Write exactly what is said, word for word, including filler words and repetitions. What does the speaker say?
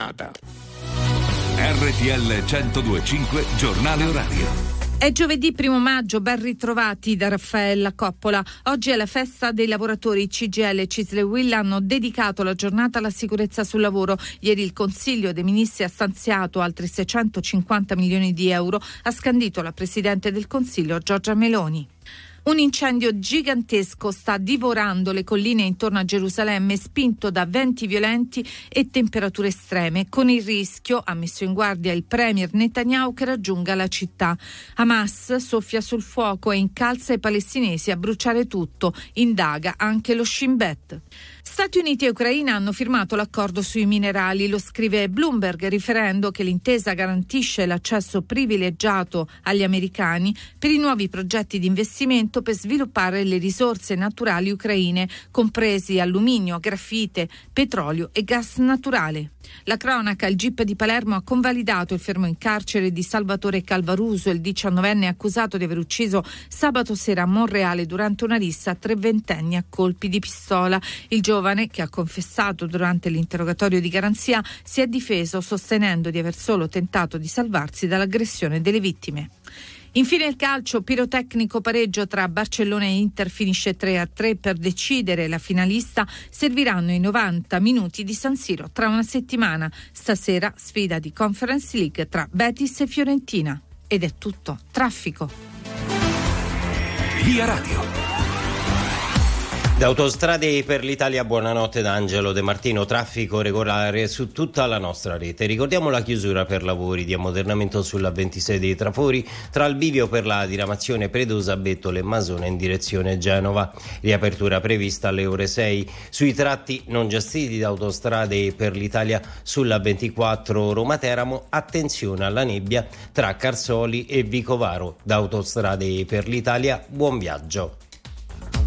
giornata. R T L centodue e cinque Giornale Orario. È giovedì primo maggio, ben ritrovati da Raffaella Coppola. Oggi è la festa dei lavoratori. C G I L e CISL e U I L hanno dedicato la giornata alla sicurezza sul lavoro. Ieri il Consiglio dei Ministri ha stanziato altri seicentocinquanta milioni di euro, ha scandito la Presidente del Consiglio Giorgia Meloni. Un incendio gigantesco sta divorando le colline intorno a Gerusalemme, spinto da venti violenti e temperature estreme, con il rischio, ha messo in guardia il premier Netanyahu, che raggiunga la città. Hamas soffia sul fuoco e incalza i palestinesi a bruciare tutto, indaga anche lo Shin Bet. Stati Uniti e Ucraina hanno firmato l'accordo sui minerali, lo scrive Bloomberg, riferendo che l'intesa garantisce l'accesso privilegiato agli americani per i nuovi progetti di investimento per sviluppare le risorse naturali ucraine, compresi alluminio, grafite, petrolio e gas naturale. La cronaca: il G I P di Palermo ha convalidato il fermo in carcere di Salvatore Calvaruso, il diciannovenne accusato di aver ucciso sabato sera a Monreale durante una rissa a tre ventenni a colpi di pistola. Il giovane, che ha confessato durante l'interrogatorio di garanzia, si è difeso sostenendo di aver solo tentato di salvarsi dall'aggressione delle vittime. Infine il calcio, pirotecnico pareggio tra Barcellona e Inter, finisce tre a tre per decidere la finalista. Serviranno i novanta minuti di San Siro tra una settimana. Stasera sfida di Conference League tra Betis e Fiorentina. Ed è tutto. Traffico. Via Radio. Da Autostrade per l'Italia, buonanotte da Angelo De Martino. Traffico regolare su tutta la nostra rete. Ricordiamo la chiusura per lavori di ammodernamento sulla ventisei dei Trafori, tra il bivio per la diramazione Predosa, Bettole e Masone in direzione Genova. Riapertura prevista alle ore sei. Sui tratti non gestiti da Autostrade per l'Italia sulla ventiquattro Roma-Teramo, attenzione alla nebbia tra Carsoli e Vicovaro. Da Autostrade per l'Italia, buon viaggio.